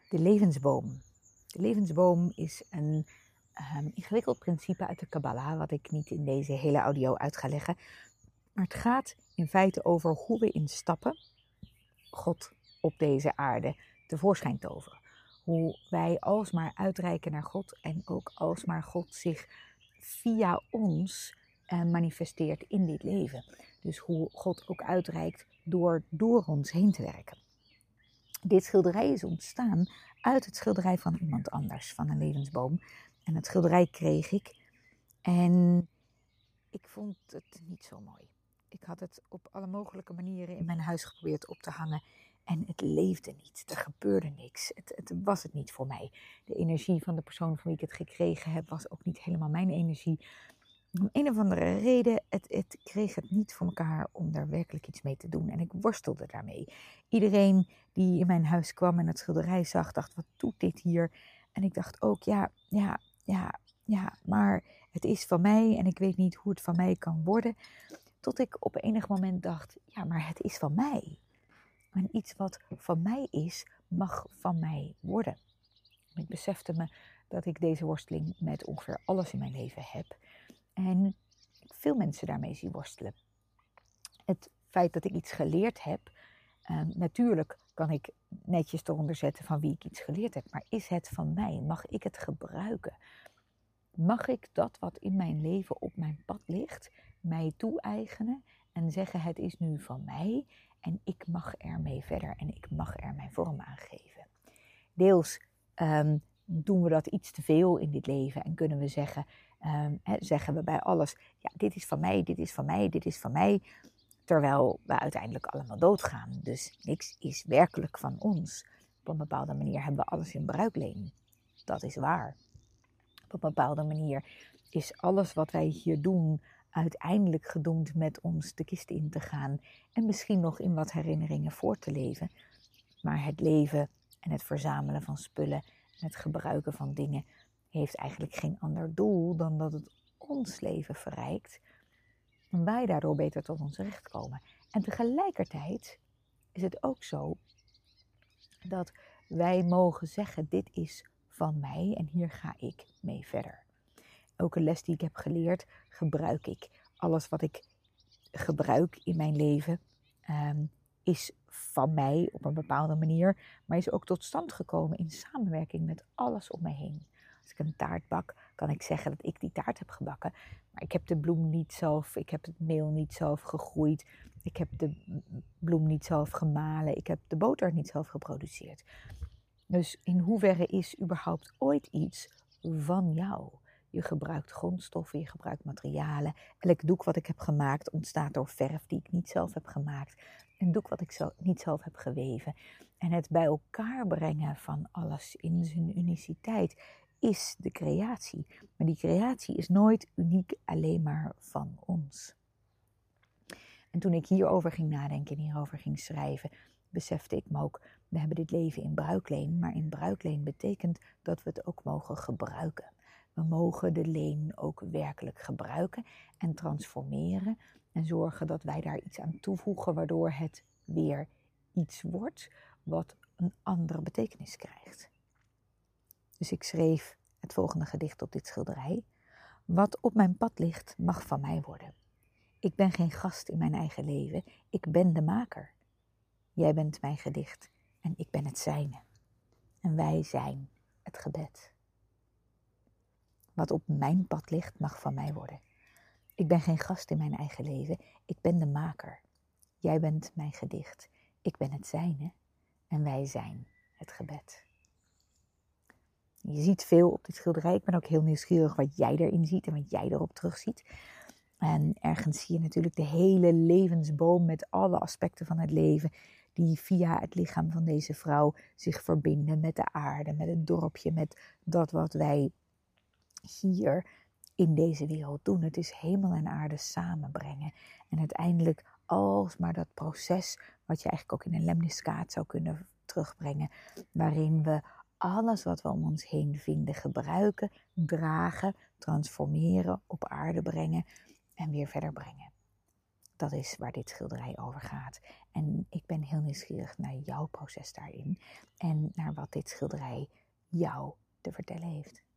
De levensboom. De levensboom is een ingewikkeld principe uit de Kabbala, wat ik niet in deze hele audio uit ga leggen. Maar het gaat in feite over hoe we in stappen God op deze aarde tevoorschijn toveren. Hoe wij alsmaar uitreiken naar God en ook alsmaar God zich via ons manifesteert in dit leven. Dus hoe God ook uitreikt door ons heen te werken. Dit schilderij is ontstaan uit het schilderij van iemand anders, van een levensboom. En het schilderij kreeg ik en ik vond het niet zo mooi. Ik had het op alle mogelijke manieren in mijn huis geprobeerd op te hangen en het leefde niet. Er gebeurde niks. Het was het niet voor mij. De energie van de persoon van wie ik het gekregen heb was ook niet helemaal mijn energie. Om een of andere reden, het kreeg het niet voor elkaar om daar werkelijk iets mee te doen. En ik worstelde daarmee. Iedereen die in mijn huis kwam en het schilderij zag, dacht, wat doet dit hier? En ik dacht ook, ja, maar het is van mij en ik weet niet hoe het van mij kan worden. Tot ik op enig moment dacht, ja, maar het is van mij. En iets wat van mij is, mag van mij worden. En ik besefte me dat ik deze worsteling met ongeveer alles in mijn leven heb. En veel mensen daarmee zie worstelen. Het feit dat ik iets geleerd heb, natuurlijk kan ik netjes eronder zetten van wie ik iets geleerd heb. Maar is het van mij? Mag ik het gebruiken? Mag ik dat wat in mijn leven op mijn pad ligt, mij toe-eigenen en zeggen het is nu van mij en ik mag ermee verder en ik mag er mijn vorm aan geven. Deels doen we dat iets te veel in dit leven en kunnen we zeggen we bij alles, ja, dit is van mij, dit is van mij, dit is van mij, terwijl we uiteindelijk allemaal doodgaan. Dus niks is werkelijk van ons. Op een bepaalde manier hebben we alles in bruikleen. Dat is waar. Op een bepaalde manier is alles wat wij hier doen uiteindelijk gedoemd met ons de kist in te gaan en misschien nog in wat herinneringen voor te leven. Maar het leven en het verzamelen van spullen en het gebruiken van dingen heeft eigenlijk geen ander doel dan dat het ons leven verrijkt en wij daardoor beter tot ons recht komen. En tegelijkertijd is het ook zo dat wij mogen zeggen, dit is van mij en hier ga ik mee verder. Elke les die ik heb geleerd, gebruik ik. Alles wat ik gebruik in mijn leven is van mij op een bepaalde manier, maar is ook tot stand gekomen in samenwerking met alles om me heen. Als ik een taart bak, kan ik zeggen dat ik die taart heb gebakken, maar ik heb de bloem niet zelf, ik heb het meel niet zelf gegroeid, ik heb de bloem niet zelf gemalen, ik heb de boter niet zelf geproduceerd. Dus in hoeverre is überhaupt ooit iets van jou? Je gebruikt grondstoffen, je gebruikt materialen. Elk doek wat ik heb gemaakt ontstaat door verf die ik niet zelf heb gemaakt. Een doek wat ik niet zelf heb geweven. En het bij elkaar brengen van alles in zijn uniciteit is de creatie. Maar die creatie is nooit uniek alleen maar van ons. En toen ik hierover ging nadenken en hierover ging schrijven, besefte ik me ook, we hebben dit leven in bruikleen, maar in bruikleen betekent dat we het ook mogen gebruiken. We mogen de leen ook werkelijk gebruiken en transformeren en zorgen dat wij daar iets aan toevoegen, waardoor het weer iets wordt wat een andere betekenis krijgt. Dus ik schreef het volgende gedicht op dit schilderij. Wat op mijn pad ligt, mag van mij worden. Ik ben geen gast in mijn eigen leven, ik ben de maker. Jij bent mijn gedicht en ik ben het zijne. En wij zijn het gebed. Wat op mijn pad ligt, mag van mij worden. Ik ben geen gast in mijn eigen leven, ik ben de maker. Jij bent mijn gedicht, ik ben het zijne en wij zijn het gebed. Je ziet veel op dit schilderij, ik ben ook heel nieuwsgierig wat jij erin ziet en wat jij erop terugziet. En ergens zie je natuurlijk de hele levensboom met alle aspecten van het leven die via het lichaam van deze vrouw zich verbinden met de aarde, met het dorpje, met dat wat wij hier in deze wereld doen. Het is hemel en aarde samenbrengen. En uiteindelijk alsmaar dat proces wat je eigenlijk ook in een lemniskaat zou kunnen terugbrengen, waarin we alles wat we om ons heen vinden gebruiken, dragen, transformeren, op aarde brengen en weer verder brengen. Dat is waar dit schilderij over gaat. En ik ben heel nieuwsgierig naar jouw proces daarin. En naar wat dit schilderij jou te vertellen heeft.